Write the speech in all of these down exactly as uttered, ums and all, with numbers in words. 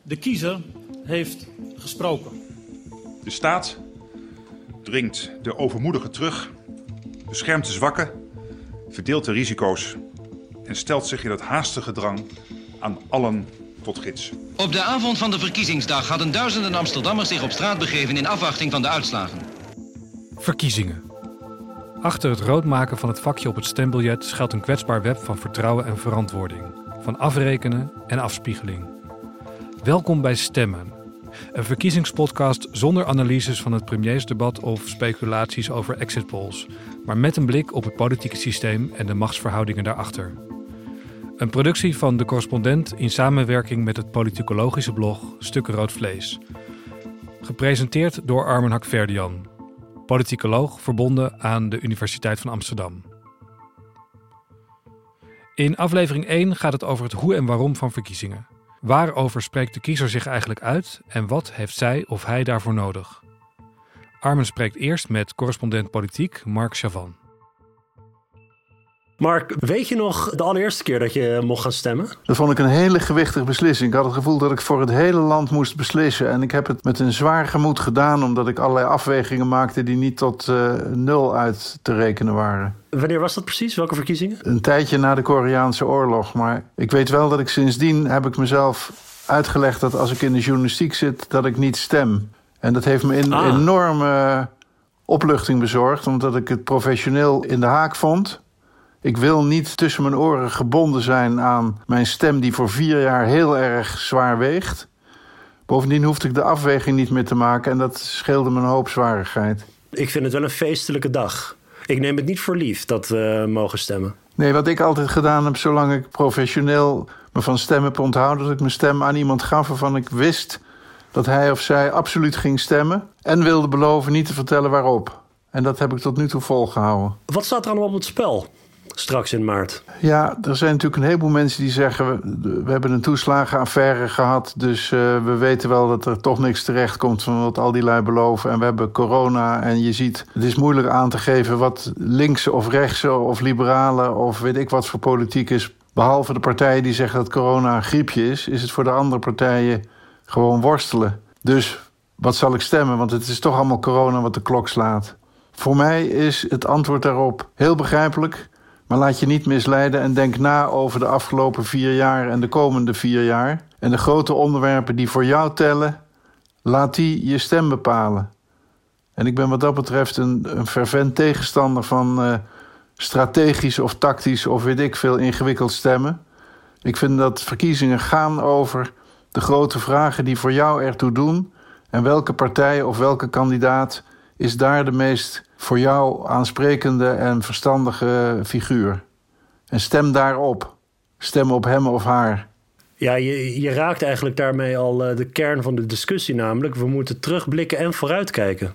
De kiezer heeft gesproken. De staat dringt de overmoedigen terug, beschermt de zwakken, verdeelt de risico's en stelt zich in het haastige drang aan allen tot gids. Op de avond van de verkiezingsdag hadden duizenden Amsterdammers zich op straat begeven in afwachting van de uitslagen. Verkiezingen. Achter het roodmaken van het vakje op het stembiljet schuilt een kwetsbaar web van vertrouwen en verantwoording, van afrekenen en afspiegeling. Welkom bij Stemmen, een verkiezingspodcast zonder analyses van het premiersdebat of speculaties over exit polls, maar met een blik op het politieke systeem en de machtsverhoudingen daarachter. Een productie van De Correspondent in samenwerking met het politicologische blog Stukken Rood Vlees. Gepresenteerd door Armen Hakverdian, politicoloog verbonden aan de Universiteit van Amsterdam. In aflevering één gaat het over het hoe en waarom van verkiezingen. Waarover spreekt de kiezer zich eigenlijk uit en wat heeft zij of hij daarvoor nodig? Armen spreekt eerst met correspondent politiek Mark Chavan. Mark, weet je nog de allereerste keer dat je mocht gaan stemmen? Dat vond ik een hele gewichtige beslissing. Ik had het gevoel dat ik voor het hele land moest beslissen. En ik heb het met een zwaar gemoed gedaan, omdat ik allerlei afwegingen maakte die niet tot uh, nul uit te rekenen waren. Wanneer was dat precies? Welke verkiezingen? Een tijdje na de Koreaanse oorlog. Maar ik weet wel dat ik sindsdien heb ik mezelf uitgelegd dat als ik in de journalistiek zit, dat ik niet stem. En dat heeft me een ah. enorme opluchting bezorgd, omdat ik het professioneel in de haak vond. Ik wil niet tussen mijn oren gebonden zijn aan mijn stem die voor vier jaar heel erg zwaar weegt. Bovendien hoefde ik de afweging niet meer te maken en dat scheelde me een hoop zwarigheid. Ik vind het wel een feestelijke dag. Ik neem het niet voor lief dat we mogen stemmen. Nee, wat ik altijd gedaan heb, zolang ik professioneel me van stem heb onthouden, dat ik mijn stem aan iemand gaf waarvan ik wist dat hij of zij absoluut ging stemmen en wilde beloven niet te vertellen waarop. En dat heb ik tot nu toe volgehouden. Wat staat er allemaal op het spel straks in maart? Ja, er zijn natuurlijk een heleboel mensen die zeggen, we, we hebben een toeslagenaffaire gehad, dus uh, we weten wel dat er toch niks terecht komt van wat al die lui beloven. En we hebben corona en je ziet, het is moeilijk aan te geven wat linkse of rechtse of liberale of weet ik wat voor politiek is. Behalve de partijen die zeggen dat corona een griepje is, is het voor de andere partijen gewoon worstelen. Dus wat zal ik stemmen? Want het is toch allemaal corona wat de klok slaat. Voor mij is het antwoord daarop heel begrijpelijk. Maar laat je niet misleiden en denk na over de afgelopen vier jaar en de komende vier jaar. En de grote onderwerpen die voor jou tellen, laat die je stem bepalen. En ik ben wat dat betreft een, een fervent tegenstander van uh, strategisch of tactisch of weet ik veel ingewikkeld stemmen. Ik vind dat verkiezingen gaan over de grote vragen die voor jou ertoe doen. En welke partij of welke kandidaat is daar de meest voor jou aansprekende en verstandige figuur. En stem daarop. Stem op hem of haar. Ja, je, je raakt eigenlijk daarmee al uh, de kern van de discussie, namelijk we moeten terugblikken en vooruitkijken.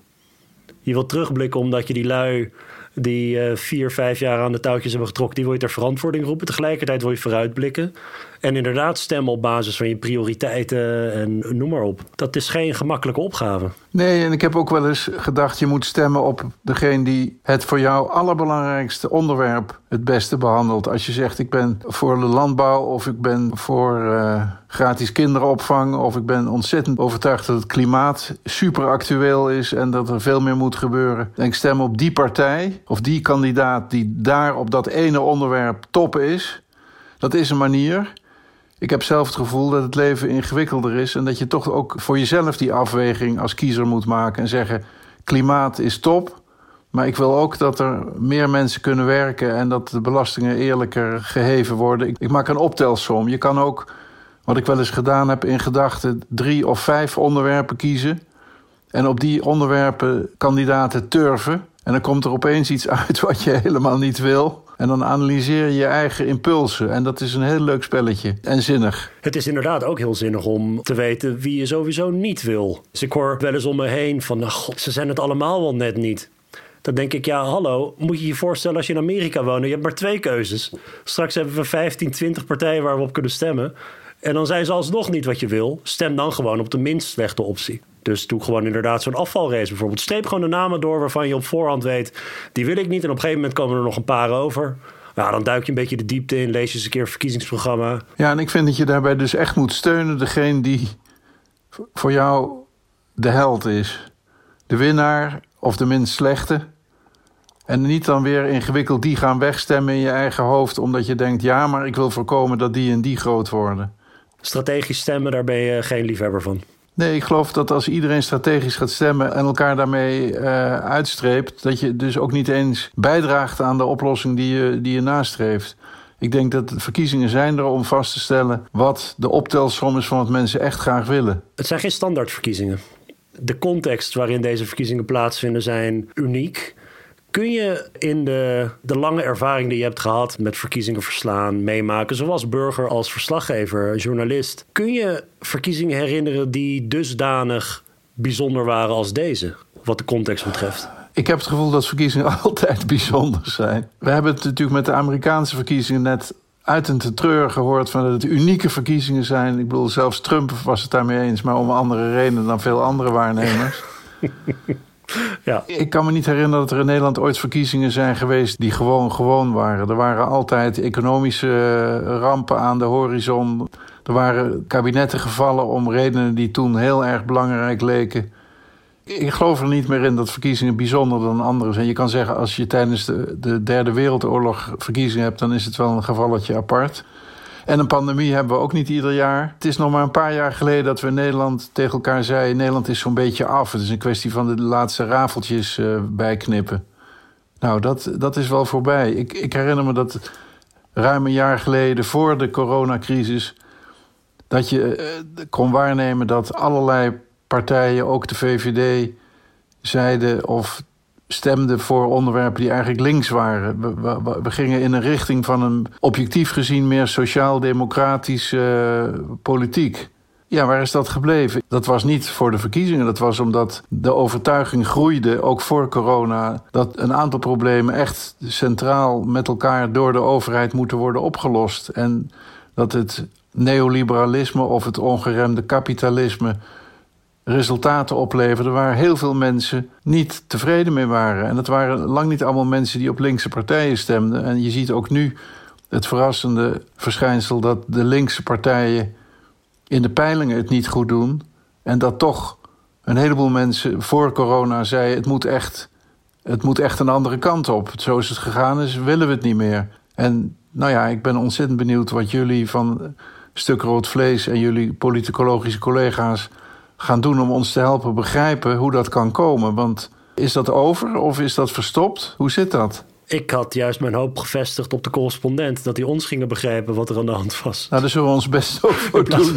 Je wilt terugblikken omdat je die lui die uh, vier, vijf jaar aan de touwtjes hebben getrokken, die wil je ter verantwoording roepen. Tegelijkertijd wil je vooruitblikken. En inderdaad stemmen op basis van je prioriteiten en noem maar op. Dat is geen gemakkelijke opgave. Nee, en ik heb ook wel eens gedacht, je moet stemmen op degene die het voor jou allerbelangrijkste onderwerp het beste behandelt. Als je zegt, ik ben voor de landbouw of ik ben voor uh, gratis kinderopvang of ik ben ontzettend overtuigd dat het klimaat super actueel is en dat er veel meer moet gebeuren. En ik stem op die partij of die kandidaat die daar op dat ene onderwerp top is. Dat is een manier. Ik heb zelf het gevoel dat het leven ingewikkelder is en dat je toch ook voor jezelf die afweging als kiezer moet maken en zeggen, klimaat is top, maar ik wil ook dat er meer mensen kunnen werken en dat de belastingen eerlijker geheven worden. Ik, ik maak een optelsom. Je kan ook, wat ik wel eens gedaan heb in gedachten, drie of vijf onderwerpen kiezen en op die onderwerpen kandidaten turven. En dan komt er opeens iets uit wat je helemaal niet wil. En dan analyseer je je eigen impulsen. En dat is een heel leuk spelletje. En zinnig. Het is inderdaad ook heel zinnig om te weten wie je sowieso niet wil. Dus ik hoor wel eens om me heen van, nou god, ze zijn het allemaal wel net niet. Dan denk ik, ja, hallo, moet je je voorstellen als je in Amerika woont. Je hebt maar twee keuzes. Straks hebben we vijftien, twintig partijen waar we op kunnen stemmen. En dan zijn ze alsnog niet wat je wil. Stem dan gewoon op de minst slechte optie. Dus doe gewoon inderdaad zo'n afvalrace bijvoorbeeld. Streep gewoon de namen door waarvan je op voorhand weet, die wil ik niet. En op een gegeven moment komen er nog een paar over. Nou, dan duik je een beetje de diepte in, lees je eens een keer een verkiezingsprogramma. Ja, en ik vind dat je daarbij dus echt moet steunen degene die voor jou de held is. De winnaar of de minst slechte. En niet dan weer ingewikkeld die gaan wegstemmen in je eigen hoofd, omdat je denkt, ja, maar ik wil voorkomen dat die en die groot worden. Strategisch stemmen, daar ben je geen liefhebber van. Nee, ik geloof dat als iedereen strategisch gaat stemmen en elkaar daarmee uh, uitstreept, dat je dus ook niet eens bijdraagt aan de oplossing die je, die je nastreeft. Ik denk dat de verkiezingen zijn er om vast te stellen wat de optelsom is van wat mensen echt graag willen. Het zijn geen standaardverkiezingen. De context waarin deze verkiezingen plaatsvinden zijn uniek. Kun je in de, de lange ervaring die je hebt gehad met verkiezingen verslaan, meemaken, zowel burger als verslaggever, journalist, kun je verkiezingen herinneren die dusdanig bijzonder waren als deze, wat de context betreft? Ik heb het gevoel dat verkiezingen altijd bijzonder zijn. We hebben het natuurlijk met de Amerikaanse verkiezingen net uit en te treuren gehoord van dat het unieke verkiezingen zijn. Ik bedoel, zelfs Trump was het daarmee eens, maar om andere redenen dan veel andere waarnemers. Ja. Ik kan me niet herinneren dat er in Nederland ooit verkiezingen zijn geweest die gewoon gewoon waren. Er waren altijd economische rampen aan de horizon. Er waren kabinetten gevallen om redenen die toen heel erg belangrijk leken. Ik geloof er niet meer in dat verkiezingen bijzonder dan andere zijn. Je kan zeggen, als je tijdens de, de Derde Wereldoorlog verkiezingen hebt, dan is het wel een gevalletje apart. En een pandemie hebben we ook niet ieder jaar. Het is nog maar een paar jaar geleden dat we in Nederland tegen elkaar zeiden, Nederland is zo'n beetje af. Het is een kwestie van de laatste rafeltjes uh, bijknippen. Nou, dat, dat is wel voorbij. Ik, ik herinner me dat ruim een jaar geleden, voor de coronacrisis, dat je uh, kon waarnemen dat allerlei partijen, ook de V V D, zeiden of stemden voor onderwerpen die eigenlijk links waren. We, we, we gingen in een richting van een objectief gezien meer sociaal-democratische uh, politiek. Ja, waar is dat gebleven? Dat was niet voor de verkiezingen. Dat was omdat de overtuiging groeide, ook voor corona, dat een aantal problemen echt centraal met elkaar door de overheid moeten worden opgelost. En dat het neoliberalisme of het ongeremde kapitalisme resultaten opleverde waar heel veel mensen niet tevreden mee waren. En dat waren lang niet allemaal mensen die op linkse partijen stemden. En je ziet ook nu het verrassende verschijnsel dat de linkse partijen in de peilingen het niet goed doen. En dat toch een heleboel mensen voor corona zeiden, het moet echt, het moet echt een andere kant op. Zo is het gegaan, dus willen we het niet meer. En nou ja, ik ben ontzettend benieuwd wat jullie van Stuk Rood Vlees en jullie politicologische collega's gaan doen om ons te helpen begrijpen hoe dat kan komen. Want is dat over of is dat verstopt? Hoe zit dat? Ik had juist mijn hoop gevestigd op de correspondent, dat die ons gingen begrijpen wat er aan de hand was. Nou, daar zullen we ons best ook voor doen.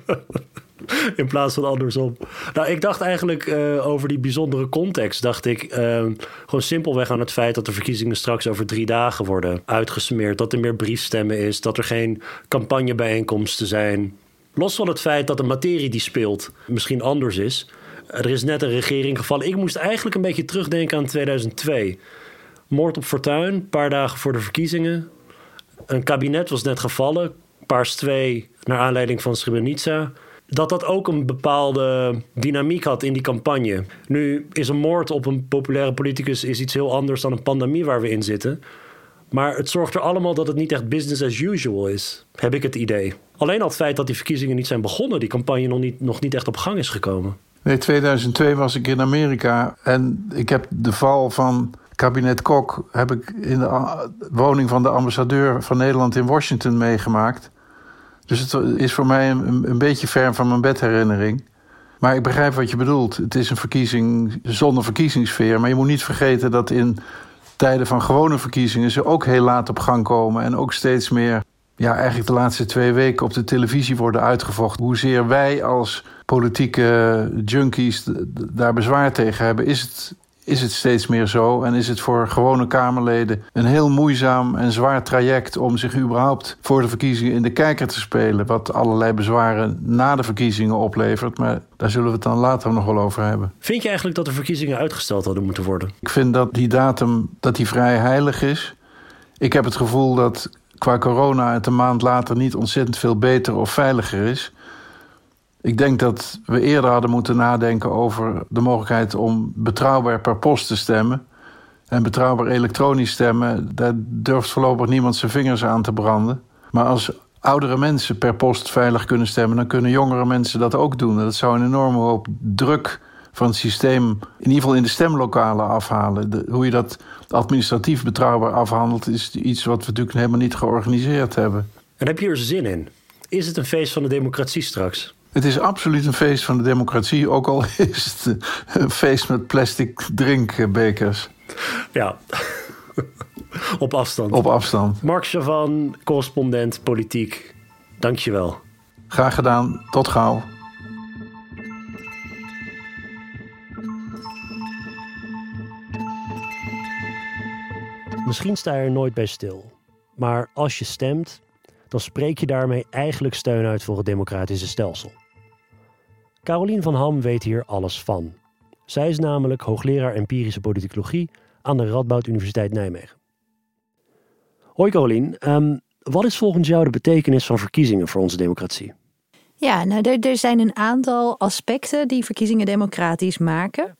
In plaats van andersom. Nou, ik dacht eigenlijk uh, over die bijzondere context, dacht ik uh, gewoon simpelweg aan het feit dat de verkiezingen straks over drie dagen worden uitgesmeerd. Dat er meer briefstemmen is, dat er geen campagnebijeenkomsten zijn. Los van het feit dat de materie die speelt misschien anders is. Er is net een regering gevallen. Ik moest eigenlijk een beetje terugdenken aan tweeduizend twee. Moord op Fortuyn, een paar dagen voor de verkiezingen. Een kabinet was net gevallen. Paars twee, naar aanleiding van Srebrenica. Dat dat ook een bepaalde dynamiek had in die campagne. Nu is een moord op een populaire politicus is iets heel anders dan een pandemie waar we in zitten. Maar het zorgt er allemaal dat het niet echt business as usual is, heb ik het idee. Alleen al het feit dat die verkiezingen niet zijn begonnen, die campagne nog niet, nog niet echt op gang is gekomen. Nee, tweeduizend twee was ik in Amerika en ik heb de val van kabinet Kok heb ik in de woning van de ambassadeur van Nederland in Washington meegemaakt. Dus het is voor mij een, een beetje ver van mijn bedherinnering. Maar ik begrijp wat je bedoelt. Het is een verkiezing zonder verkiezingssfeer. Maar je moet niet vergeten dat in tijden van gewone verkiezingen ze ook heel laat op gang komen. En ook steeds meer, ja, eigenlijk de laatste twee weken op de televisie worden uitgevochten. Hoezeer wij als politieke junkies daar bezwaar tegen hebben, is het, is het steeds meer zo. En is het voor gewone Kamerleden een heel moeizaam en zwaar traject om zich überhaupt voor de verkiezingen in de kijker te spelen. Wat allerlei bezwaren na de verkiezingen oplevert. Maar daar zullen we het dan later nog wel over hebben. Vind je eigenlijk dat de verkiezingen uitgesteld hadden moeten worden? Ik vind dat die datum dat die vrij heilig is. Ik heb het gevoel dat qua corona het een maand later niet ontzettend veel beter of veiliger is. Ik denk dat we eerder hadden moeten nadenken over de mogelijkheid om betrouwbaar per post te stemmen. En betrouwbaar elektronisch stemmen, daar durft voorlopig niemand zijn vingers aan te branden. Maar als oudere mensen per post veilig kunnen stemmen, dan kunnen jongere mensen dat ook doen. En dat zou een enorme hoop druk van het systeem, in ieder geval in de stemlokalen, afhalen. De, hoe je dat administratief betrouwbaar afhandelt, is iets wat we natuurlijk helemaal niet georganiseerd hebben. En heb je er zin in? Is het een feest van de democratie straks? Het is absoluut een feest van de democratie, ook al is het een feest met plastic drinkbekers. Ja, op afstand. Op afstand. Mark Chavan, correspondent politiek, dank je wel. Graag gedaan, tot gauw. Misschien sta je er nooit bij stil. Maar als je stemt, dan spreek je daarmee eigenlijk steun uit voor het democratische stelsel. Carolien van Ham weet hier alles van. Zij is namelijk hoogleraar empirische politicologie aan de Radboud Universiteit Nijmegen. Hoi Carolien, um, wat is volgens jou de betekenis van verkiezingen voor onze democratie? Ja, nou, er, er zijn een aantal aspecten die verkiezingen democratisch maken.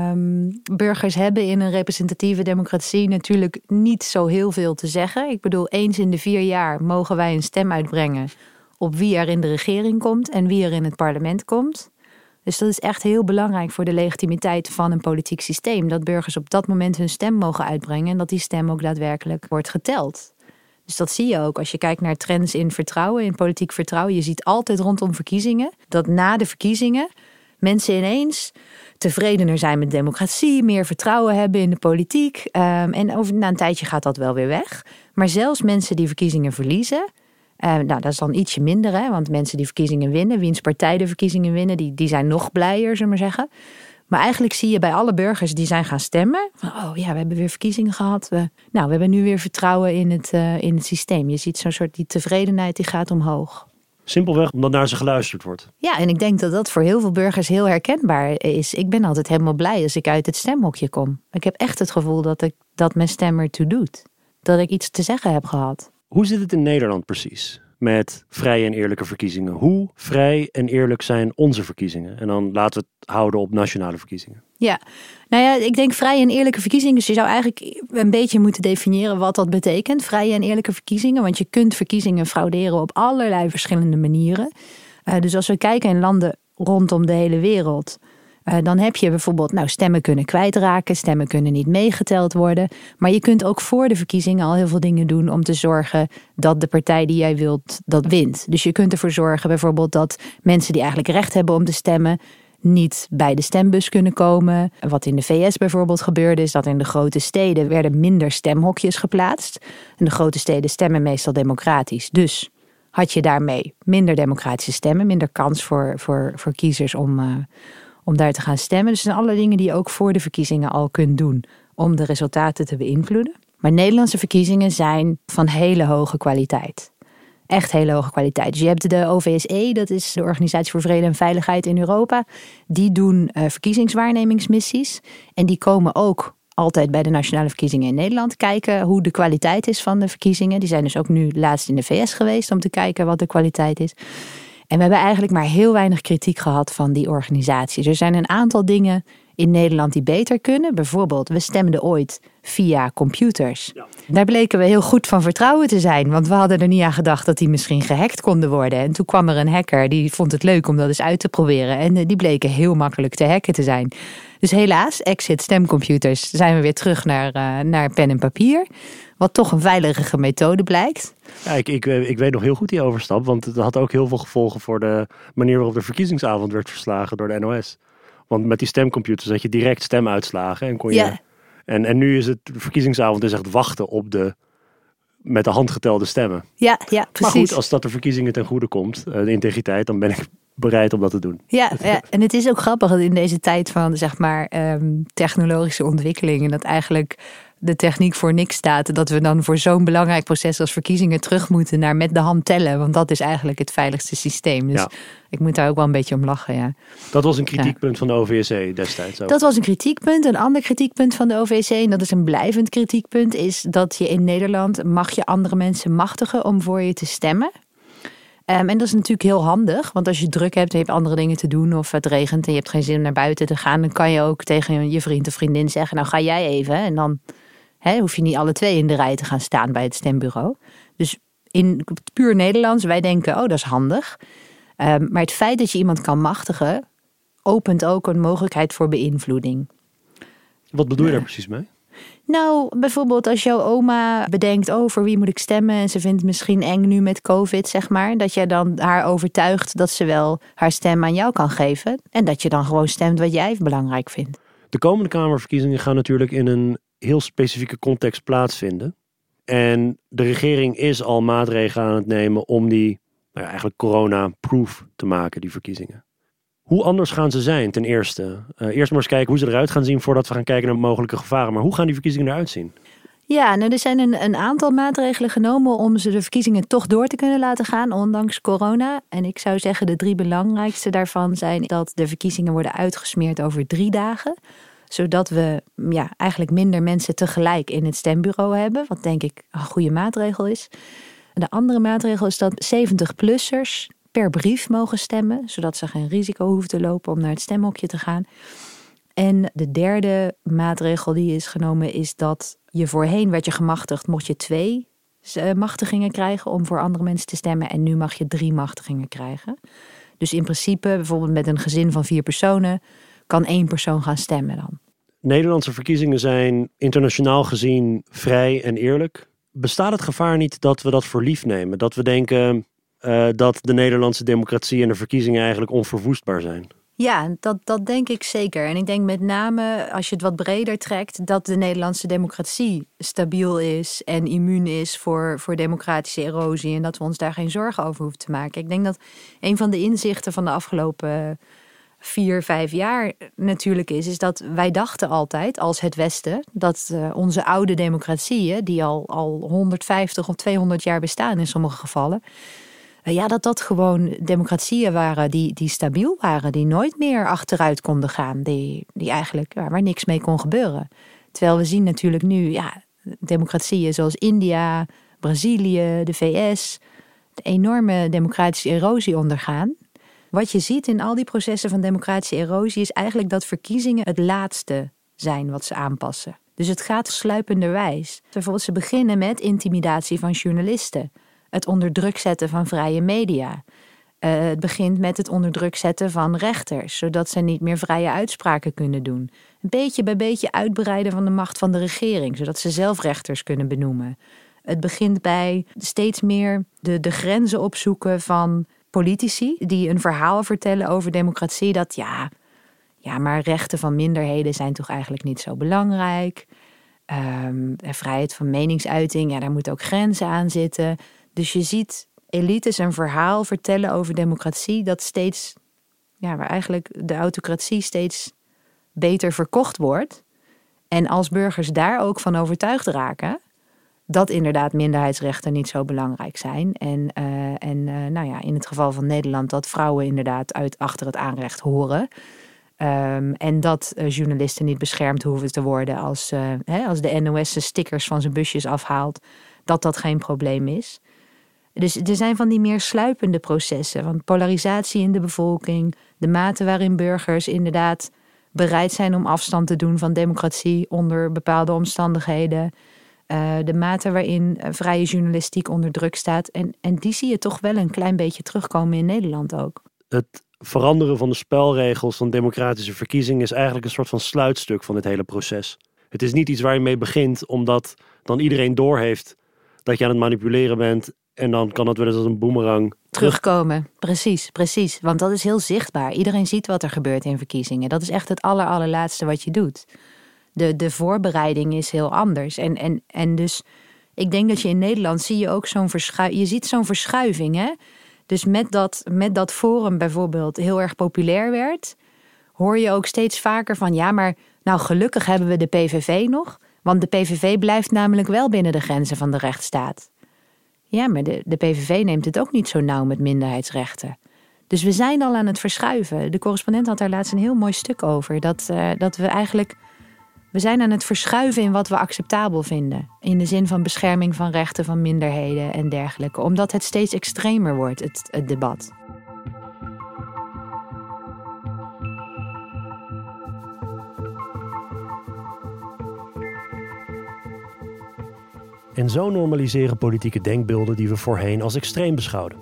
Um, burgers hebben in een representatieve democratie natuurlijk niet zo heel veel te zeggen. Ik bedoel, eens in de vier jaar mogen wij een stem uitbrengen op wie er in de regering komt en wie er in het parlement komt. Dus dat is echt heel belangrijk voor de legitimiteit van een politiek systeem. Dat burgers op dat moment hun stem mogen uitbrengen en dat die stem ook daadwerkelijk wordt geteld. Dus dat zie je ook als je kijkt naar trends in vertrouwen, in politiek vertrouwen. Je ziet altijd rondom verkiezingen dat na de verkiezingen mensen ineens tevredener zijn met democratie, meer vertrouwen hebben in de politiek. Um, en over, na een tijdje gaat dat wel weer weg. Maar zelfs mensen die verkiezingen verliezen, Uh, nou, dat is dan ietsje minder, hè, want mensen die verkiezingen winnen, wiens partij de verkiezingen winnen, die, die zijn nog blijer, zullen we maar zeggen. Maar eigenlijk zie je bij alle burgers die zijn gaan stemmen, van, oh ja, we hebben weer verkiezingen gehad. We, nou, we hebben nu weer vertrouwen in het, uh, in het systeem. Je ziet zo'n soort, die tevredenheid die gaat omhoog. Simpelweg omdat naar ze geluisterd wordt. Ja, en ik denk dat dat voor heel veel burgers heel herkenbaar is. Ik ben altijd helemaal blij als ik uit het stemhokje kom. Ik heb echt het gevoel dat, ik, dat mijn stem ertoe doet. Dat ik iets te zeggen heb gehad. Hoe zit het in Nederland precies met vrije en eerlijke verkiezingen? Hoe vrij en eerlijk zijn onze verkiezingen? En dan laten we het houden op nationale verkiezingen. Ja, nou ja, ik denk vrije en eerlijke verkiezingen. Dus je zou eigenlijk een beetje moeten definiëren wat dat betekent. Vrije en eerlijke verkiezingen. Want je kunt verkiezingen frauderen op allerlei verschillende manieren. Uh, dus als we kijken in landen rondom de hele wereld, Uh, dan heb je bijvoorbeeld, nou, stemmen kunnen kwijtraken, stemmen kunnen niet meegeteld worden. Maar je kunt ook voor de verkiezingen al heel veel dingen doen om te zorgen dat de partij die jij wilt, dat wint. Dus je kunt ervoor zorgen bijvoorbeeld dat mensen die eigenlijk recht hebben om te stemmen niet bij de stembus kunnen komen. Wat in de V S bijvoorbeeld gebeurde is dat in de grote steden werden minder stemhokjes geplaatst. En de grote steden stemmen meestal democratisch. Dus had je daarmee minder democratische stemmen, minder kans voor, voor, voor kiezers om Uh, om daar te gaan stemmen. Dus er zijn allerlei dingen die je ook voor de verkiezingen al kunt doen om de resultaten te beïnvloeden. Maar Nederlandse verkiezingen zijn van hele hoge kwaliteit. Echt hele hoge kwaliteit. Dus je hebt de O V S E, dat is de Organisatie voor Vrede en Veiligheid in Europa. Die doen uh, verkiezingswaarnemingsmissies. En die komen ook altijd bij de nationale verkiezingen in Nederland kijken hoe de kwaliteit is van de verkiezingen. Die zijn dus ook nu laatst in de V S geweest om te kijken wat de kwaliteit is. En we hebben eigenlijk maar heel weinig kritiek gehad van die organisaties. Er zijn een aantal dingen in Nederland die beter kunnen. Bijvoorbeeld, we stemden ooit via computers. Ja. Daar bleken we heel goed van vertrouwen te zijn. Want we hadden er niet aan gedacht dat die misschien gehackt konden worden. En toen kwam er een hacker, die vond het leuk om dat eens uit te proberen. En die bleken heel makkelijk te hacken te zijn. Dus helaas, exit stemcomputers, zijn we weer terug naar, uh, naar pen en papier. Wat toch een veilige methode blijkt. Ja, ik, ik, ik weet nog heel goed die overstap. Want het had ook heel veel gevolgen voor de manier waarop de verkiezingsavond werd verslagen door de N O S. Want met die stemcomputers had je direct stemuitslagen. En, kon je, ja. en, en nu is het, de verkiezingsavond is echt wachten op de met de hand getelde stemmen. Ja, ja, precies. Maar goed, als dat de verkiezingen ten goede komt, de integriteit, dan ben ik bereid om dat te doen. Ja, ja, en het is ook grappig dat in deze tijd van, zeg maar, um, technologische ontwikkelingen, dat eigenlijk de techniek voor niks staat. Dat we dan voor zo'n belangrijk proces als verkiezingen terug moeten naar met de hand tellen. Want dat is eigenlijk het veiligste systeem. Dus ja. Ik moet daar ook wel een beetje om lachen, ja. Dat was een kritiekpunt ja. van de O V S E destijds ook. Dat was een kritiekpunt. Een ander kritiekpunt van de O V S E, en dat is een blijvend kritiekpunt, is dat je in Nederland mag je andere mensen machtigen om voor je te stemmen. Um, en dat is natuurlijk heel handig, want als je druk hebt en je hebt andere dingen te doen of het regent en je hebt geen zin om naar buiten te gaan, dan kan je ook tegen je vriend of vriendin zeggen, nou ga jij even. En dan he, hoef je niet alle twee in de rij te gaan staan bij het stembureau. Dus in puur Nederlands, wij denken, oh, dat is handig. Um, maar het feit dat je iemand kan machtigen, opent ook een mogelijkheid voor beïnvloeding. Wat bedoel je ja. daar precies mee? Nou, bijvoorbeeld als jouw oma bedenkt, oh, voor wie moet ik stemmen? En ze vindt het misschien eng nu met COVID, zeg maar. Dat jij dan haar overtuigt dat ze wel haar stem aan jou kan geven. En dat je dan gewoon stemt wat jij belangrijk vindt. De komende Kamerverkiezingen gaan natuurlijk in een heel specifieke context plaatsvinden. En de regering is al maatregelen aan het nemen om die nou ja, eigenlijk corona-proof te maken, die verkiezingen. Hoe anders gaan ze zijn ten eerste? Uh, eerst maar eens kijken hoe ze eruit gaan zien voordat we gaan kijken naar mogelijke gevaren. Maar hoe gaan die verkiezingen eruit zien? Ja, nou, er zijn een, een aantal maatregelen genomen om ze de verkiezingen toch door te kunnen laten gaan, ondanks corona. En ik zou zeggen de drie belangrijkste daarvan zijn dat de verkiezingen worden uitgesmeerd over drie dagen. Zodat we ja, eigenlijk minder mensen tegelijk in het stembureau hebben. Wat denk ik een goede maatregel is. De andere maatregel is dat zeventig-plussers per brief mogen stemmen. Zodat ze geen risico hoeven te lopen om naar het stemhokje te gaan. En de derde maatregel die is genomen is dat je voorheen werd je gemachtigd. Mocht je twee machtigingen krijgen om voor andere mensen te stemmen. En nu mag je drie machtigingen krijgen. Dus in principe bijvoorbeeld met een gezin van vier personen kan één persoon gaan stemmen dan. Nederlandse verkiezingen zijn internationaal gezien vrij en eerlijk. Bestaat het gevaar niet dat we dat voor lief nemen? Dat we denken uh, dat de Nederlandse democratie en de verkiezingen eigenlijk onverwoestbaar zijn? Ja, dat, dat denk ik zeker. En ik denk met name, als je het wat breder trekt, dat de Nederlandse democratie stabiel is en immuun is voor, voor democratische erosie. En dat we ons daar geen zorgen over hoeven te maken. Ik denk dat een van de inzichten van de afgelopen vier, vijf jaar natuurlijk is, is dat wij dachten altijd als het Westen dat uh, onze oude democratieën, die al, al honderdvijftig of tweehonderd jaar bestaan in sommige gevallen, uh, ja, dat dat gewoon democratieën waren die, die stabiel waren, die nooit meer achteruit konden gaan, die, die eigenlijk, ja, waar niks mee kon gebeuren. Terwijl we zien natuurlijk nu, ja, democratieën zoals India, Brazilië, de V S, de enorme democratische erosie ondergaan. Wat je ziet in al die processen van democratische erosie is eigenlijk dat verkiezingen het laatste zijn wat ze aanpassen. Dus het gaat sluipenderwijs. Bijvoorbeeld ze beginnen met intimidatie van journalisten. Het onder druk zetten van vrije media. Uh, het begint met het onder druk zetten van rechters, zodat ze niet meer vrije uitspraken kunnen doen. Een beetje bij beetje uitbreiden van de macht van de regering, zodat ze zelf rechters kunnen benoemen. Het begint bij steeds meer de, de grenzen opzoeken van politici die een verhaal vertellen over democratie. Dat ja, ja, maar rechten van minderheden zijn toch eigenlijk niet zo belangrijk. Um, en vrijheid van meningsuiting, ja, daar moeten ook grenzen aan zitten. Dus je ziet elites een verhaal vertellen over democratie dat steeds, ja, waar eigenlijk de autocratie steeds beter verkocht wordt. En als burgers daar ook van overtuigd raken dat inderdaad minderheidsrechten niet zo belangrijk zijn. En, uh, en uh, nou ja, in het geval van Nederland dat vrouwen inderdaad uit achter het aanrecht horen. Um, en dat uh, journalisten niet beschermd hoeven te worden als, uh, hè, als de N O S de stickers van zijn busjes afhaalt. Dat dat geen probleem is. Dus er zijn van die meer sluipende processen. Van polarisatie in de bevolking. De mate waarin burgers inderdaad bereid zijn om afstand te doen van democratie onder bepaalde omstandigheden. Uh, de mate waarin vrije journalistiek onder druk staat. En, en die zie je toch wel een klein beetje terugkomen in Nederland ook. Het veranderen van de spelregels van democratische verkiezingen is eigenlijk een soort van sluitstuk van dit hele proces. Het is niet iets waar je mee begint, omdat dan iedereen doorheeft dat je aan het manipuleren bent. En dan kan het wel eens als een boemerang terugkomen. Precies, precies. Want dat is heel zichtbaar. Iedereen ziet wat er gebeurt in verkiezingen. Dat is echt het aller, allerlaatste wat je doet. De, de voorbereiding is heel anders. En, en, en dus, ik denk dat je in Nederland zie je ook zo'n verschuiving. Je ziet zo'n verschuiving, hè. Dus met dat, met dat Forum bijvoorbeeld heel erg populair werd, hoor je ook steeds vaker van, ja, maar nou gelukkig hebben we de P V V nog. Want de P V V blijft namelijk wel binnen de grenzen van de rechtsstaat. Ja, maar de, de P V V neemt het ook niet zo nauw met minderheidsrechten. Dus we zijn al aan het verschuiven. De correspondent had daar laatst een heel mooi stuk over. Dat, uh, dat we eigenlijk, we zijn aan het verschuiven in wat we acceptabel vinden. In de zin van bescherming van rechten van minderheden en dergelijke. Omdat het steeds extremer wordt, het, het debat. En zo normaliseren politieke denkbeelden die we voorheen als extreem beschouwden.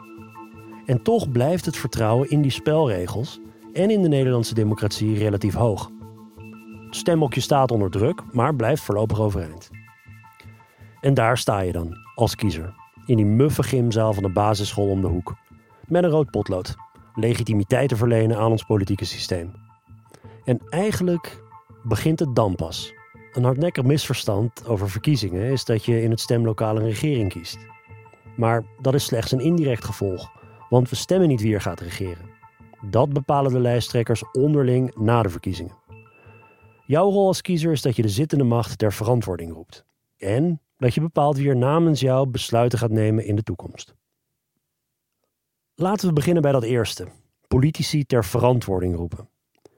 En toch blijft het vertrouwen in die spelregels en in de Nederlandse democratie relatief hoog. Het stemhokje staat onder druk, maar blijft voorlopig overeind. En daar sta je dan, als kiezer, in die muffe gymzaal van de basisschool om de hoek. Met een rood potlood, legitimiteit te verlenen aan ons politieke systeem. En eigenlijk begint het dan pas. Een hardnekkig misverstand over verkiezingen is dat je in het stemlokaal een regering kiest. Maar dat is slechts een indirect gevolg, want we stemmen niet wie er gaat regeren. Dat bepalen de lijsttrekkers onderling na de verkiezingen. Jouw rol als kiezer is dat je de zittende macht ter verantwoording roept. En dat je bepaalt wie er namens jou besluiten gaat nemen in de toekomst. Laten we beginnen bij dat eerste. Politici ter verantwoording roepen.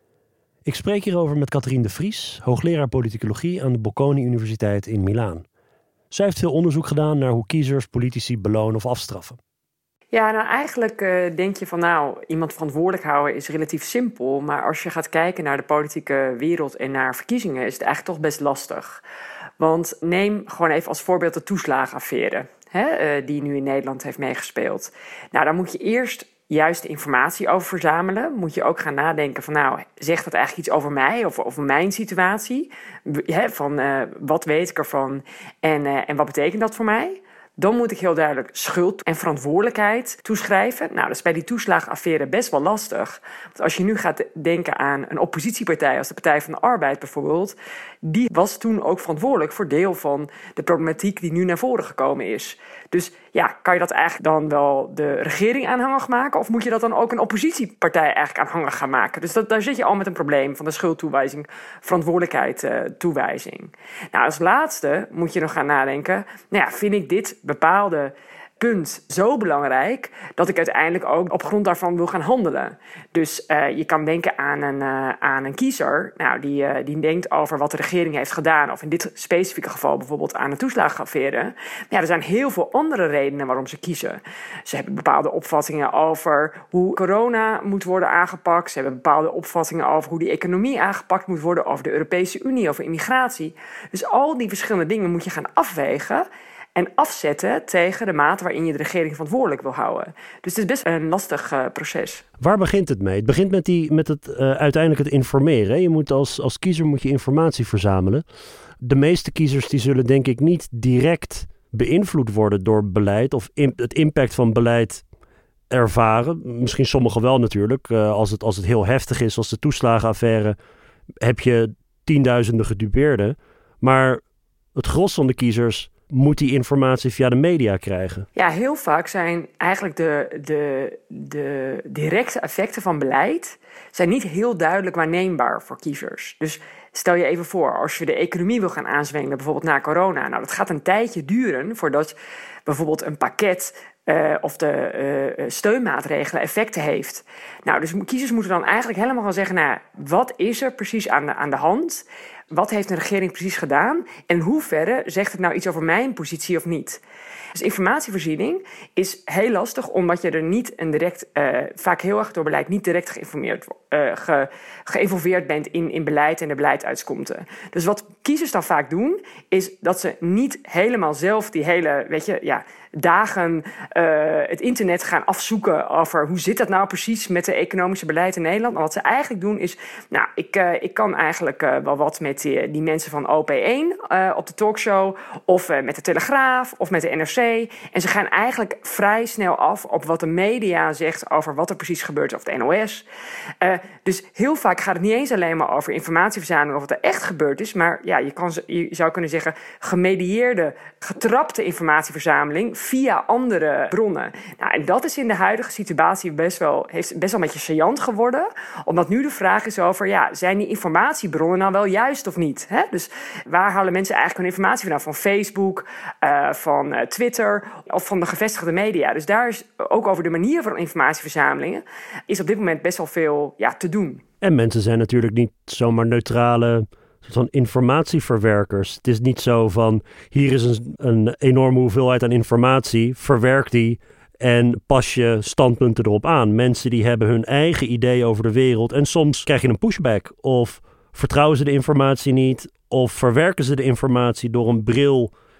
Ik spreek hierover met Catherine de Vries, hoogleraar politicologie aan de Bocconi Universiteit in Milaan. Zij heeft veel onderzoek gedaan naar hoe kiezers politici belonen of afstraffen. Ja, nou eigenlijk uh, denk je van nou, iemand verantwoordelijk houden is relatief simpel. Maar als je gaat kijken naar de politieke wereld en naar verkiezingen is het eigenlijk toch best lastig. Want neem gewoon even als voorbeeld de toeslagenaffaire, hè, uh, die nu in Nederland heeft meegespeeld. Nou, daar moet je eerst juist informatie over verzamelen. Moet je ook gaan nadenken van nou, zegt dat eigenlijk iets over mij of over mijn situatie? Hè, van uh, wat weet ik ervan en, uh, en wat betekent dat voor mij? Dan moet ik heel duidelijk schuld en verantwoordelijkheid toeschrijven. Nou, dat is bij die toeslagenaffaire best wel lastig. Want als je nu gaat denken aan een oppositiepartij als de Partij van de Arbeid bijvoorbeeld, die was toen ook verantwoordelijk voor deel van de problematiek die nu naar voren gekomen is. Dus ja, kan je dat eigenlijk dan wel de regering aanhangig maken? Of moet je dat dan ook een oppositiepartij eigenlijk aanhangig gaan maken? Dus dat, daar zit je al met een probleem van de schuldtoewijzing, verantwoordelijkheid uh, toewijzing. Nou, als laatste moet je nog gaan nadenken, nou ja, vind ik dit bepaalde punt zo belangrijk dat ik uiteindelijk ook op grond daarvan wil gaan handelen. Dus uh, je kan denken aan een, uh, aan een kiezer nou, die, uh, die denkt over wat de regering heeft gedaan, of in dit specifieke geval bijvoorbeeld aan de toeslagenaffaire. Ja, er zijn heel veel andere redenen waarom ze kiezen. Ze hebben bepaalde opvattingen over hoe corona moet worden aangepakt. Ze hebben bepaalde opvattingen over hoe die economie aangepakt moet worden, over de Europese Unie, over immigratie. Dus al die verschillende dingen moet je gaan afwegen en afzetten tegen de mate waarin je de regering verantwoordelijk wil houden. Dus het is best een lastig uh, proces. Waar begint het mee? Het begint met, die, met het, uh, uiteindelijk het informeren. Hè? Je moet als, als kiezer moet je informatie verzamelen. De meeste kiezers die zullen denk ik niet direct beïnvloed worden door beleid of in, het impact van beleid ervaren. Misschien sommigen wel natuurlijk. Uh, als, het, als het heel heftig is, als de toeslagenaffaire, heb je tienduizenden gedupeerden. Maar het gros van de kiezers moet die informatie via de media krijgen. Ja, heel vaak zijn eigenlijk de, de, de directe effecten van beleid zijn niet heel duidelijk waarneembaar voor kiezers. Dus stel je even voor, als je de economie wil gaan aanzwengelen, bijvoorbeeld na corona, nou, dat gaat een tijdje duren voordat bijvoorbeeld een pakket Uh, of de uh, steunmaatregelen effecten heeft. Nou, dus kiezers moeten dan eigenlijk helemaal gaan zeggen, nou, wat is er precies aan de, aan de hand? Wat heeft de regering precies gedaan? En in hoeverre zegt het nou iets over mijn positie of niet? Dus informatievoorziening is heel lastig, omdat je er niet een direct, uh, vaak heel erg door beleid, niet direct geïnformeerd, uh, ge, geïnvolveerd bent in, in beleid en de beleidsuitkomsten. Dus wat kiezers dan vaak doen, is dat ze niet helemaal zelf die hele, weet je, ja, dagen uh, het internet gaan afzoeken over hoe zit dat nou precies met de economische beleid in Nederland. Maar wat ze eigenlijk doen is, nou, ik, uh, ik kan eigenlijk uh, wel wat met die, die mensen van O P één uh, op de talkshow, of uh, met de Telegraaf, of met de N R C. En ze gaan eigenlijk vrij snel af op wat de media zegt over wat er precies gebeurt, of de N O S. Uh, dus heel vaak gaat het niet eens alleen maar over informatieverzameling of wat er echt gebeurd is, maar ja, je, kan, je zou kunnen zeggen gemedieerde, getrapte informatieverzameling via andere bronnen. Nou, en dat is in de huidige situatie best wel, heeft best wel een beetje saillant geworden, omdat nu de vraag is over, ja, zijn die informatiebronnen nou wel juist of niet? Hè? Dus waar halen mensen eigenlijk hun informatie vandaan? Van Facebook, uh, van uh, Twitter of van de gevestigde media. Dus daar is ook over de manier van informatieverzamelingen is op dit moment best wel veel ja, te doen. En mensen zijn natuurlijk niet zomaar neutrale soort van informatieverwerkers. Het is niet zo van, hier is een, een enorme hoeveelheid aan informatie, verwerk die en pas je standpunten erop aan. Mensen die hebben hun eigen idee over de wereld en soms krijg je een pushback of vertrouwen ze de informatie niet of verwerken ze de informatie door een bril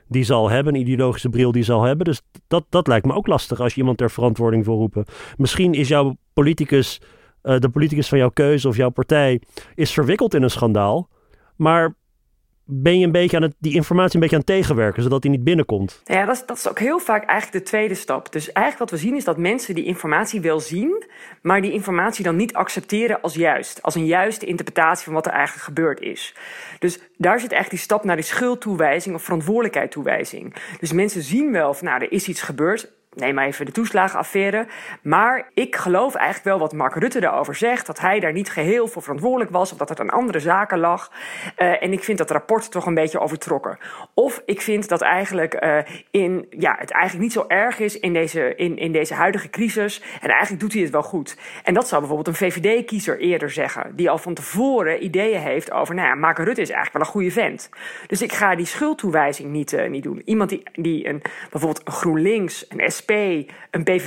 die zal hebben, een ideologische bril die zal hebben. Dus dat, dat lijkt me ook lastig als je iemand ter verantwoording wil roepen. Misschien is jouw politicus, uh, de politicus van jouw keuze of jouw partij, is verwikkeld in een schandaal, maar ben je een beetje aan het, die informatie een beetje aan het tegenwerken, zodat die niet binnenkomt? Ja, dat is, dat is ook heel vaak eigenlijk de tweede stap. Dus eigenlijk wat we zien is dat mensen die informatie wel zien, maar die informatie dan niet accepteren als juist. Als een juiste interpretatie van wat er eigenlijk gebeurd is. Dus daar zit eigenlijk die stap naar die schuldtoewijzing of verantwoordelijkheidtoewijzing. Dus mensen zien wel van, nou, er is iets gebeurd. Neem maar even de toeslagenaffaire. Maar ik geloof eigenlijk wel wat Mark Rutte daarover zegt. Dat hij daar niet geheel voor verantwoordelijk was. Of dat het aan andere zaken lag. Uh, en ik vind dat rapport toch een beetje overtrokken. Of ik vind dat eigenlijk uh, in, ja, het eigenlijk niet zo erg is in deze, in, in deze huidige crisis. En eigenlijk doet hij het wel goed. En dat zou bijvoorbeeld een V V D-kiezer eerder zeggen. Die al van tevoren ideeën heeft over, nou ja, Mark Rutte is eigenlijk wel een goede vent. Dus ik ga die schuldtoewijzing niet, uh, niet doen. Iemand die, die een, bijvoorbeeld een GroenLinks, een S P, een P V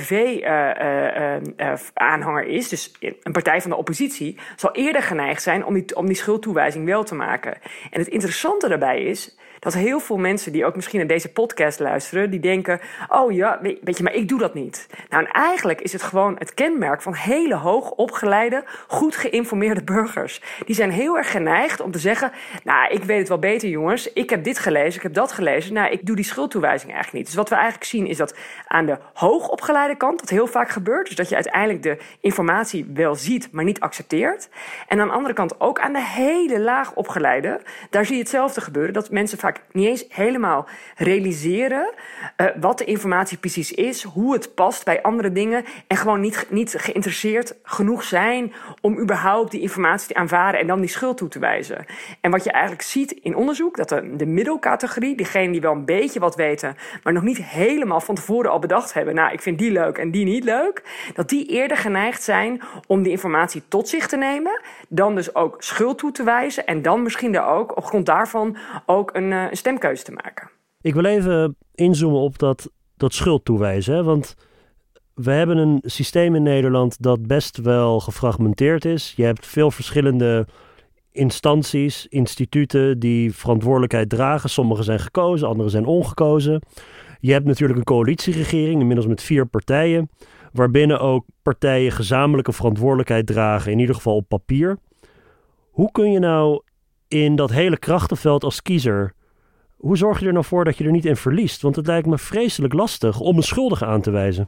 V-aanhanger uh, uh, uh, is, dus een partij van de oppositie, zal eerder geneigd zijn om die, om die schuldtoewijzing wel te maken. En het interessante daarbij is dat heel veel mensen die ook misschien naar deze podcast luisteren, die denken, oh ja, weet je, maar ik doe dat niet. Nou, en eigenlijk is het gewoon het kenmerk van hele hoog opgeleide, goed geïnformeerde burgers. Die zijn heel erg geneigd om te zeggen, nou, ik weet het wel beter, jongens. Ik heb dit gelezen, ik heb dat gelezen. Nou, ik doe die schuldtoewijzing eigenlijk niet. Dus wat we eigenlijk zien is dat aan de hoogopgeleide kant dat heel vaak gebeurt. Dus dat je uiteindelijk de informatie wel ziet, maar niet accepteert. En aan de andere kant ook aan de hele laag opgeleide, daar zie je hetzelfde gebeuren. Dat mensen vaak niet eens helemaal realiseren uh, wat de informatie precies is, hoe het past bij andere dingen en gewoon niet, niet geïnteresseerd genoeg zijn om überhaupt die informatie te aanvaarden en dan die schuld toe te wijzen. En wat je eigenlijk ziet in onderzoek, dat de, de middelcategorie, diegenen die wel een beetje wat weten, maar nog niet helemaal van tevoren al bedacht hebben, nou, ik vind die leuk en die niet leuk, dat die eerder geneigd zijn om die informatie tot zich te nemen, dan dus ook schuld toe te wijzen en dan misschien er ook op grond daarvan ook een, een stemkeuze te maken. Ik wil even inzoomen op dat, dat schuld toewijzen, hè? Want we hebben een systeem in Nederland dat best wel gefragmenteerd is. Je hebt veel verschillende instanties, instituten die verantwoordelijkheid dragen. Sommige zijn gekozen, andere zijn ongekozen. Je hebt natuurlijk een coalitieregering, inmiddels met vier partijen, waarbinnen ook partijen gezamenlijke verantwoordelijkheid dragen, in ieder geval op papier. Hoe kun je nou in dat hele krachtenveld als kiezer, hoe zorg je er nou voor dat je er niet in verliest? Want het lijkt me vreselijk lastig om een schuldige aan te wijzen.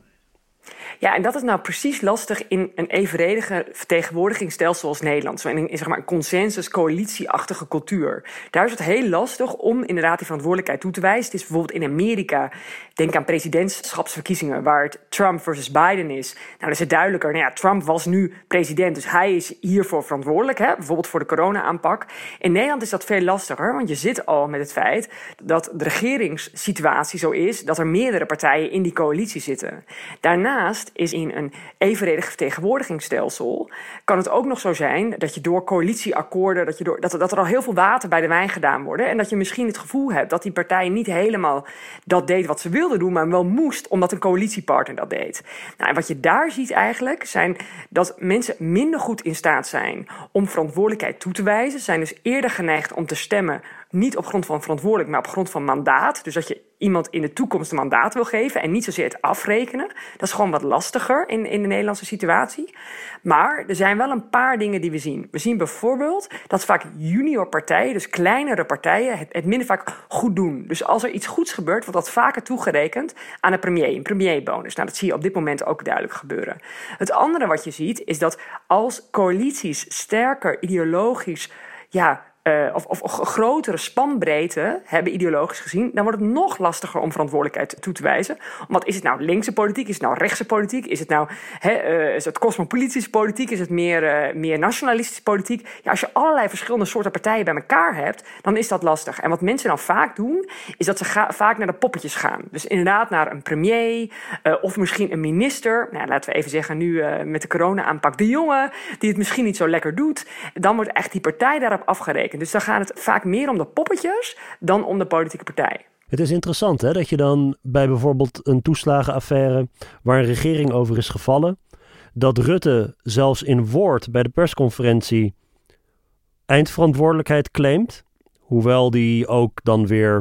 Ja, en dat is nou precies lastig in een evenredige vertegenwoordigingsstelsel als Nederland. Zo in, in zeg maar een consensus-coalitieachtige cultuur. Daar is het heel lastig om inderdaad die verantwoordelijkheid toe te wijzen. Het is bijvoorbeeld in Amerika, denk aan presidentschapsverkiezingen, waar het Trump versus Biden is. Nou, dan is het duidelijker, nou ja, Trump was nu president, dus hij is hiervoor verantwoordelijk, hè, bijvoorbeeld voor de corona-aanpak. In Nederland is dat veel lastiger, want je zit al met het feit dat de regeringssituatie zo is dat er meerdere partijen in die coalitie zitten. Daarna Daarnaast is in een evenredig vertegenwoordigingsstelsel kan het ook nog zo zijn dat je door coalitieakkoorden, dat, je door, dat, dat er al heel veel water bij de wijn gedaan worden en dat je misschien het gevoel hebt dat die partij niet helemaal dat deed wat ze wilden doen, maar wel moest omdat een coalitiepartner dat deed. Nou, en wat je daar ziet eigenlijk zijn dat mensen minder goed in staat zijn om verantwoordelijkheid toe te wijzen, zijn dus eerder geneigd om te stemmen niet op grond van verantwoordelijk, maar op grond van mandaat. Dus dat je iemand in de toekomst een mandaat wil geven en niet zozeer het afrekenen. Dat is gewoon wat lastiger in, in de Nederlandse situatie. Maar er zijn wel een paar dingen die we zien. We zien bijvoorbeeld dat vaak junior partijen, dus kleinere partijen, het, het minder vaak goed doen. Dus als er iets goeds gebeurt, wordt dat vaker toegerekend aan een premier, een premierbonus. Nou, dat zie je op dit moment ook duidelijk gebeuren. Het andere wat je ziet is dat als coalities sterker ideologisch, ja, Uh, of, of, of grotere spanbreedte hebben ideologisch gezien, dan wordt het nog lastiger om verantwoordelijkheid toe te wijzen. Want is het nou linkse politiek? Is het nou rechtse politiek? Is het nou he, uh, is het cosmopolitische politiek? Is het meer, uh, meer nationalistische politiek? Ja, als je allerlei verschillende soorten partijen bij elkaar hebt, dan is dat lastig. En wat mensen dan vaak doen, is dat ze ga, vaak naar de poppetjes gaan. Dus inderdaad naar een premier uh, of misschien een minister. Nou, laten we even zeggen nu uh, met de corona-aanpak de jongen, die het misschien niet zo lekker doet. Dan wordt echt die partij daarop afgerekend. Dus dan gaat het vaak meer om de poppetjes dan om de politieke partij. Het is interessant hè, dat je dan bij bijvoorbeeld een toeslagenaffaire waar een regering over is gevallen, dat Rutte zelfs in woord bij de persconferentie eindverantwoordelijkheid claimt, hoewel die ook dan weer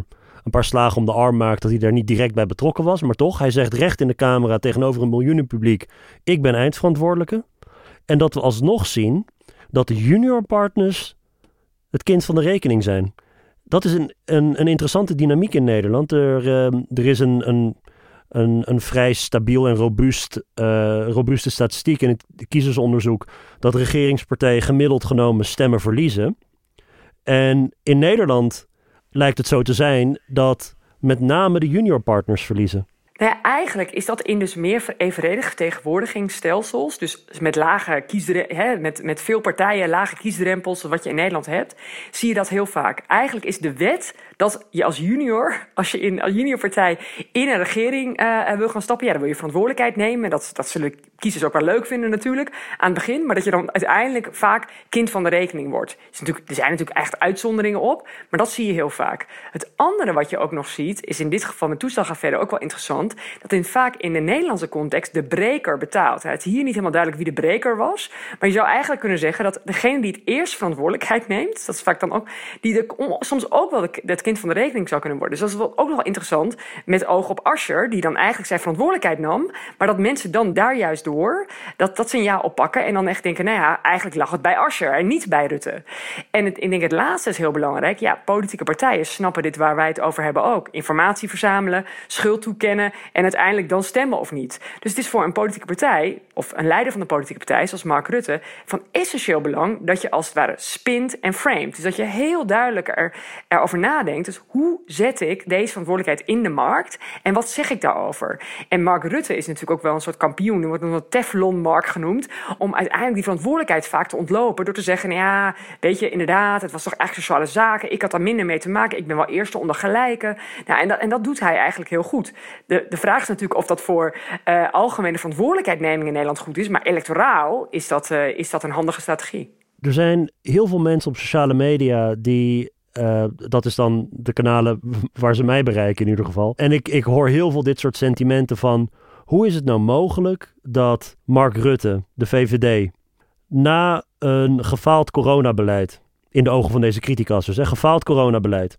een paar slagen om de arm maakt dat hij daar niet direct bij betrokken was. Maar toch, hij zegt recht in de camera tegenover een miljoenenpubliek, ik ben eindverantwoordelijke. En dat we alsnog zien dat de juniorpartners het kind van de rekening zijn. Dat is een, een, een interessante dynamiek in Nederland. Er, uh, er is een, een, een, een vrij stabiel en robuust, uh, robuuste statistiek in het kiezersonderzoek dat regeringspartijen gemiddeld genomen stemmen verliezen. En in Nederland lijkt het zo te zijn dat met name de juniorpartners verliezen. Nou ja, eigenlijk is dat in dus meer evenredige vertegenwoordigingsstelsels, dus met lage kiesdrempels, met, met veel partijen, lage kiesdrempels, wat je in Nederland hebt, zie je dat heel vaak. Eigenlijk is de wet dat je als junior, als je in een juniorpartij in een regering uh, wil gaan stappen, ja, dan wil je verantwoordelijkheid nemen. Dat, dat zullen kiezers ook wel leuk vinden natuurlijk aan het begin, maar dat je dan uiteindelijk vaak kind van de rekening wordt. Is natuurlijk, er zijn natuurlijk echt uitzonderingen op, maar dat zie je heel vaak. Het andere wat je ook nog ziet, is in dit geval met toeslagaffaire ook wel interessant, dat in, vaak in de Nederlandse context de breker betaalt. Het is hier niet helemaal duidelijk wie de breker was, maar je zou eigenlijk kunnen zeggen dat degene die het eerst verantwoordelijkheid neemt, dat is vaak dan ook, die de, soms ook wel het kind van de rekening zou kunnen worden. Dus dat is ook nog wel interessant met oog op Asscher, die dan eigenlijk zijn verantwoordelijkheid nam, maar dat mensen dan daar juist door dat, dat signaal oppakken en dan echt denken, nou ja, eigenlijk lag het bij Asscher en niet bij Rutte. En het, ik denk het laatste is heel belangrijk. Ja, politieke partijen snappen dit waar wij het over hebben ook. Informatie verzamelen, schuld toekennen en uiteindelijk dan stemmen of niet. Dus het is voor een politieke partij, of een leider van de politieke partij, zoals Mark Rutte, van essentieel belang dat je als het ware spint en framet. Dus dat je heel duidelijk er, erover nadenkt. Dus hoe zet ik deze verantwoordelijkheid in de markt en wat zeg ik daarover? En Mark Rutte is natuurlijk ook wel een soort kampioen, die wordt nog een Teflon-Mark genoemd, om uiteindelijk die verantwoordelijkheid vaak te ontlopen door te zeggen, nou ja, weet je, inderdaad, het was toch echt sociale zaken, ik had daar minder mee te maken, ik ben wel eerste onder gelijken. Nou, en, dat, en dat doet hij eigenlijk heel goed. De, de vraag is natuurlijk of dat voor uh, algemene verantwoordelijkheidneming in Nederland goed is, maar electoraal is dat, uh, is dat een handige strategie. Er zijn heel veel mensen op sociale media die, uh, dat is dan de kanalen waar ze mij bereiken in ieder geval. En ik, ik hoor heel veel dit soort sentimenten van, hoe is het nou mogelijk dat Mark Rutte, de V V D, na een gefaald coronabeleid, in de ogen van deze criticassers, een gefaald coronabeleid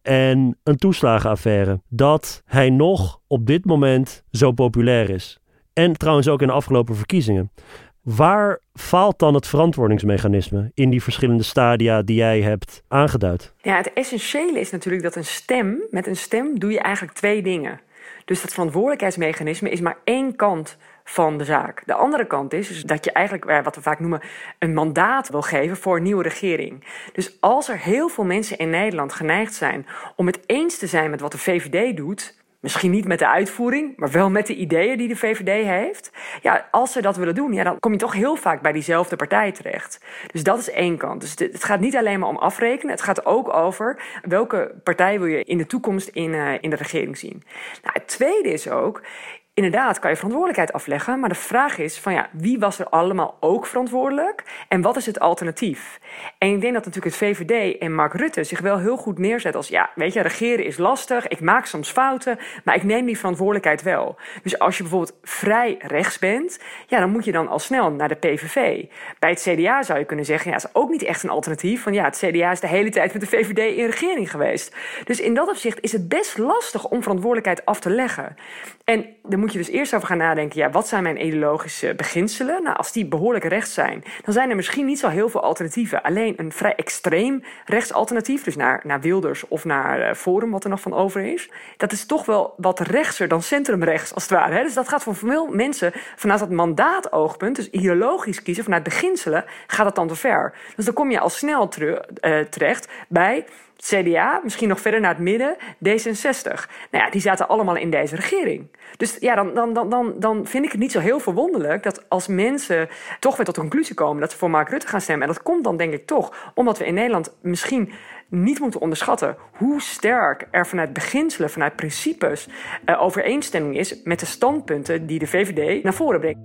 en een toeslagenaffaire, dat hij nog op dit moment zo populair is. En trouwens ook in de afgelopen verkiezingen. Waar faalt dan het verantwoordingsmechanisme in die verschillende stadia die jij hebt aangeduid? Ja, het essentiële is natuurlijk dat een stem, met een stem doe je eigenlijk twee dingen. Dus dat verantwoordelijkheidsmechanisme is maar één kant van de zaak. De andere kant is, is dat je eigenlijk, wat we vaak noemen, een mandaat wil geven voor een nieuwe regering. Dus als er heel veel mensen in Nederland geneigd zijn om het eens te zijn met wat de V V D doet, misschien niet met de uitvoering, maar wel met de ideeën die de V V D heeft. Ja, als ze dat willen doen, ja, dan kom je toch heel vaak bij diezelfde partij terecht. Dus dat is één kant. Dus het gaat niet alleen maar om afrekenen. Het gaat ook over welke partij wil je in de toekomst in, uh, in de regering zien. Nou, het tweede is ook, inderdaad kan je verantwoordelijkheid afleggen, maar de vraag is van ja, wie was er allemaal ook verantwoordelijk en wat is het alternatief? En ik denk dat natuurlijk het V V D en Mark Rutte zich wel heel goed neerzet als ja, weet je, regeren is lastig, ik maak soms fouten, maar ik neem die verantwoordelijkheid wel. Dus als je bijvoorbeeld vrij rechts bent, ja, dan moet je dan al snel naar de P V V. Bij het C D A zou je kunnen zeggen, ja, dat is ook niet echt een alternatief, want ja, het C D A is de hele tijd met de V V D in regering geweest. Dus in dat opzicht is het best lastig om verantwoordelijkheid af te leggen. En dan moet je dus eerst over gaan nadenken, ja, wat zijn mijn ideologische beginselen? Nou, als die behoorlijk rechts zijn, dan zijn er misschien niet zo heel veel alternatieven. Alleen een vrij extreem rechtsalternatief, dus naar, naar Wilders of naar uh, Forum, wat er nog van over is. Dat is toch wel wat rechtser dan centrumrechts, als het ware. Hè? Dus dat gaat voor veel mensen vanuit dat mandaatoogpunt, dus ideologisch kiezen, vanuit beginselen, gaat dat dan te ver. Dus dan kom je al snel terug, uh, terecht bij C D A, misschien nog verder naar het midden, D zesenzestig. Nou ja, die zaten allemaal in deze regering. Dus ja, dan, dan, dan, dan, dan vind ik het niet zo heel verwonderlijk dat als mensen toch weer tot de conclusie komen dat ze voor Mark Rutte gaan stemmen. En dat komt dan denk ik toch omdat we in Nederland misschien niet moeten onderschatten hoe sterk er vanuit beginselen, vanuit principes uh, overeenstemming is met de standpunten die de V V D naar voren brengt.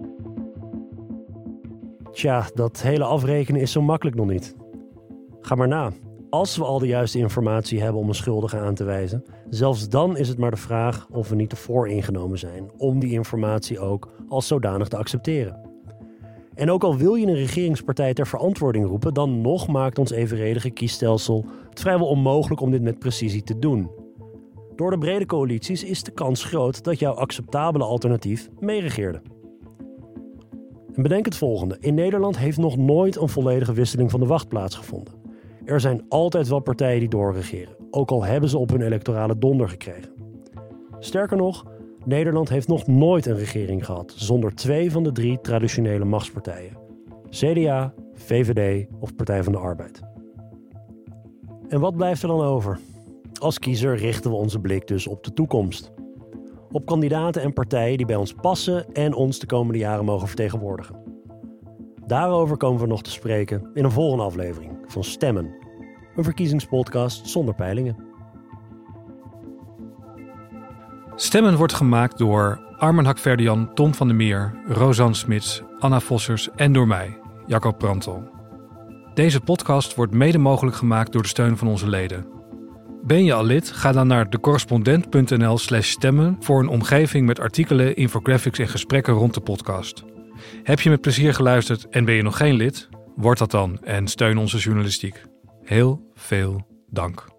Tja, dat hele afrekenen is zo makkelijk nog niet. Ga maar na. Als we al de juiste informatie hebben om een schuldige aan te wijzen, zelfs dan is het maar de vraag of we niet te vooringenomen zijn om die informatie ook als zodanig te accepteren. En ook al wil je een regeringspartij ter verantwoording roepen, dan nog maakt ons evenredige kiesstelsel het vrijwel onmogelijk om dit met precisie te doen. Door de brede coalities is de kans groot dat jouw acceptabele alternatief meeregeerde. En bedenk het volgende. In Nederland heeft nog nooit een volledige wisseling van de wacht plaatsgevonden. Er zijn altijd wel partijen die doorregeren, ook al hebben ze op hun electorale donder gekregen. Sterker nog, Nederland heeft nog nooit een regering gehad zonder twee van de drie traditionele machtspartijen. C D A, V V D of Partij van de Arbeid. En wat blijft er dan over? Als kiezer richten we onze blik dus op de toekomst. Op kandidaten en partijen die bij ons passen en ons de komende jaren mogen vertegenwoordigen. Daarover komen we nog te spreken in een volgende aflevering van Stemmen. Een verkiezingspodcast zonder peilingen. Stemmen wordt gemaakt door Armen Hakverdian, Tom van der Meer, Rosanne Smits, Anna Vossers en door mij, Jacco Prantel. Deze podcast wordt mede mogelijk gemaakt door de steun van onze leden. Ben je al lid? Ga dan naar decorrespondent.nl slash stemmen voor een omgeving met artikelen, infographics en gesprekken rond de podcast. Heb je met plezier geluisterd en ben je nog geen lid? Word dat dan en steun onze journalistiek. Heel veel dank.